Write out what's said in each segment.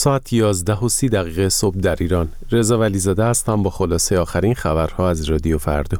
ساعت 11:30 صبح در ایران. رضا ولیزاده هستم با خلاصه آخرین خبرها از رادیو فردا.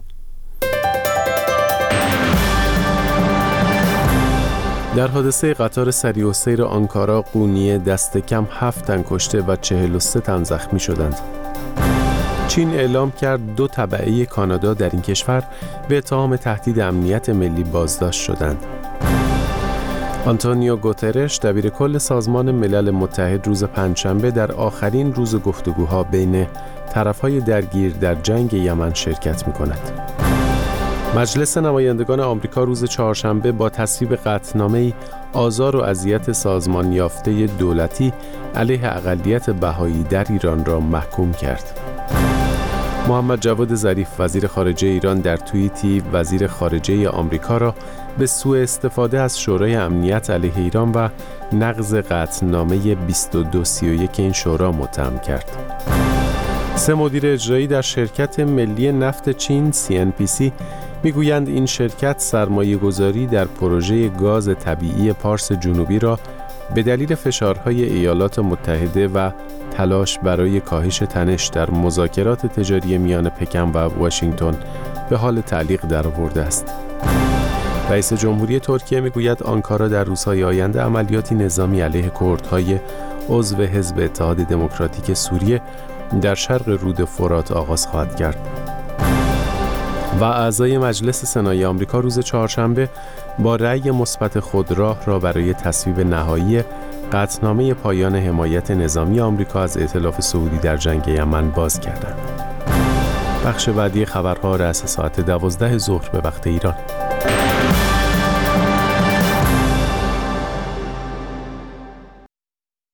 در حادثه قطار سریع السیر آنکارا قونیه دست کم 7 تن کشته و 43 تن زخمی شدند. چین اعلام کرد 2 تبعه کانادا در این کشور به اتهام تهدید امنیت ملی بازداشت شدند. آنتونیو گوترش دبیرکل سازمان ملل متحد روز پنجشنبه در آخرین روز گفتگوها بین طرف‌های درگیر در جنگ یمن شرکت می‌کند. مجلس نمایندگان آمریکا روز چهارشنبه با تصویب قطعنامه‌ای آزار و اذیت سازمان یافته دولتی علیه اقلیت بهایی در ایران را محکوم کرد. محمد جواد ظریف وزیر خارجه ایران در توییتی وزیر خارجه آمریکا را به سوء استفاده از شورای امنیت علیه ایران و نقض قطعنامه 2231 این شورا متهم کرد. 3 مدیر اجرایی در شرکت ملی نفت چین CNPC میگویند این شرکت سرمایه‌گذاری در پروژه گاز طبیعی پارس جنوبی را به دلیل فشارهای ایالات متحده و تلاش برای کاهش تنش در مذاکرات تجاری میان پکن و واشنگتن به حال تعلیق درآورده است. رئیس جمهوری ترکیه میگوید آنکارا در روزهای آینده عملیاتی نظامی علیه کردهای عضو حزب اتحاد دموکراتیک سوریه در شرق رود فرات آغاز خواهد کرد. و اعضای مجلس سنای آمریکا روز چهارشنبه با رأی مثبت خود راه را برای تصویب نهایی قطعنامه پایان حمایت نظامی آمریکا از ائتلاف سعودی در جنگ یمن باز کردند. بخش بعدی خبرها رأس ساعت 12 ظهر به وقت ایران.